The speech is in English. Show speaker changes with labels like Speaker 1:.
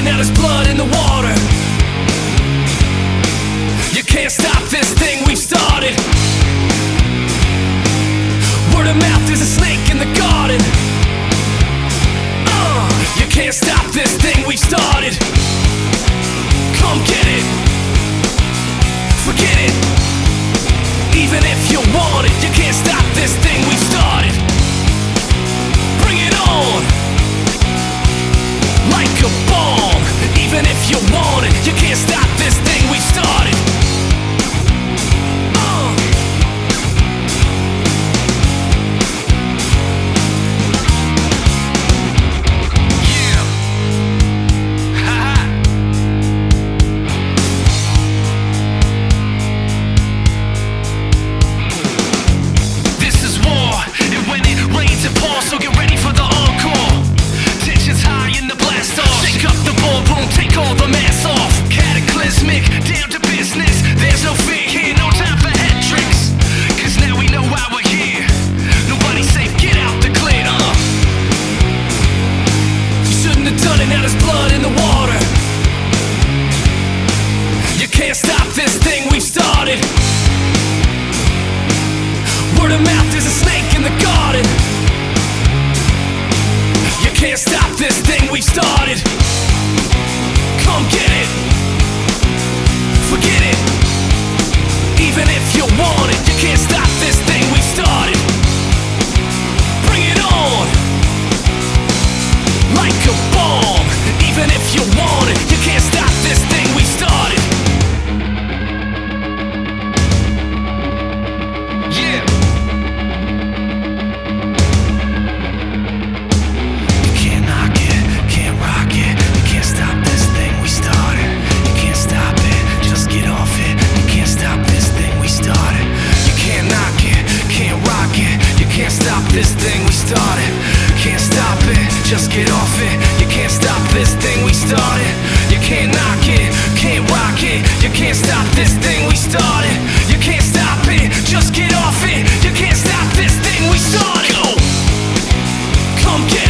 Speaker 1: now there's blood in the water. You can't stop this thing we've started. Word of mouth is a snake in the garden. You can't stop this thing we've started. Come get it. Forget it. Even if you want it, you can't stop this thing we've started. Bring it on. Like a bomb. Even if you want it, you can't stop this thing we've started.
Speaker 2: So get ready for the encore. Tensions high in the blast off. Shake up the ballroom, take all the masks off. Cataclysmic, down to business. There's no fear here, no time for head tricks. Cause now we know why we're here. Nobody's safe, get out the clear.
Speaker 1: You shouldn't have done it, now there's blood in the water. You can't stop this thing we've started. Word of mouth is a snake in the garden. You can't stop this thing we've started. Come get it. Forget it. Even if you want it, you can't stop this thing we've started. Bring it on. Like a bomb. Even if you want it, you can't stop this thing we've started.
Speaker 2: Yeah.
Speaker 1: This thing we started, can't stop it, just get off it. You can't stop this thing we started. You can't knock it, can't rock it. You can't stop this thing we started. You can't stop it, just get off it. You can't stop this thing we started. Go, come get